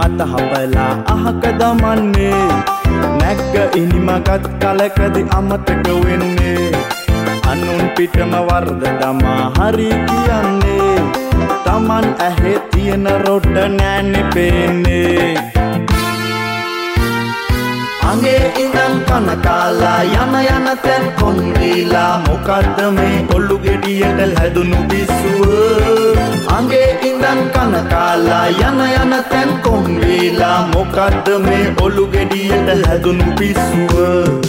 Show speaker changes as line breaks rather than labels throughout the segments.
අතහපලා අහක දමන්නේ නැග්ග ඉනිමගත් කලකදි අමතක වෙන්නේ අනුන් පිටම වර්ධ දමා හරි කියන්නේ තමන් ඇහේ තියෙන රොඩ නෑනේ පේන්නේ අගේ ඉඳන් කන කාලා යන තැන් කොන්දීලා මොකද්ද මේ ඔලු ගෙඩියට හැදුණු පිස්සුව අගේ ඉඳන් කන කාලා යන තැන් කොන්දීලා මොකද්ද මේ ඔලු ගෙඩියට හැදුණු පිස්සුව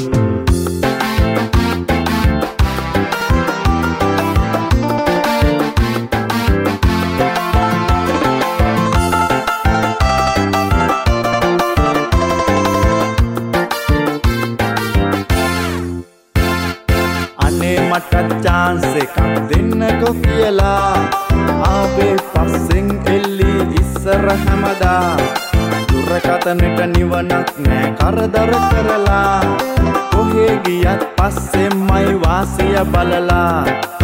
මට chance එකක් දෙන්නකෝ කියලා ආවේ පස්සෙන් එල්ලි ඉස්සර හැමදා දුරකතනෙට නිවනක් නෑ කරදර කරලා කොහේ ගියත් පස්සෙන්මයි වාසිය බලලා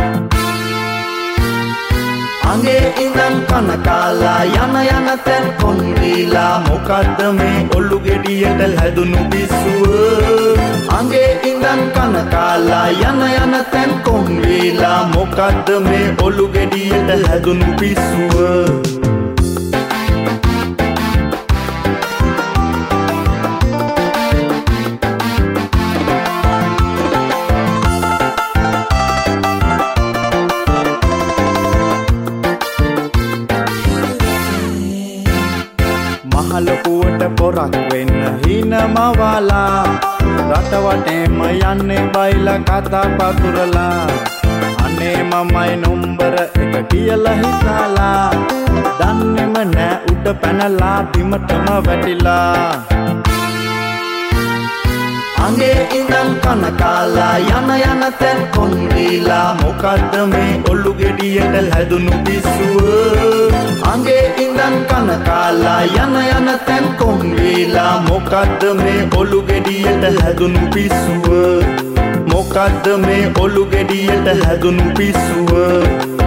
අගේ ඉඳන් කන කාලා යන තැන් කොන්දීලා මොකද්ද මේ ඔලු ගෙඩියට හැදුණු පිස්සුව අගේ ඉඳන් කන කාලා යන තැන් කොන්දීලා මොකද්ද මේ ඔලු ගෙඩියට හැදුණු පිස්සුව මහලොකුවට පොරක් වෙන්න හිනමවලා රට වටේම යන්නේ බයිලා කතා පතුරලා අනේ මමයි නම්බර 1 කියලා හිතාලා දන්නේම නෑ උඩ පැනලා බිමටම වැටිලා අගේ ඉඳන් කන කාලා යන තැන් කොන්දීලා මොකද්ද මේ ඔලු ගෙඩියට හැදුණු පිස්සුව අගේ ඉඳන් කන කාලා යන තැන් කොන්දීලා මොකද්ද මේ ඔලු ගෙඩියට හැදුණු පිස්සුව මොකද්ද මේ ඔලු ගෙඩියට හැදුණු පිස්සුව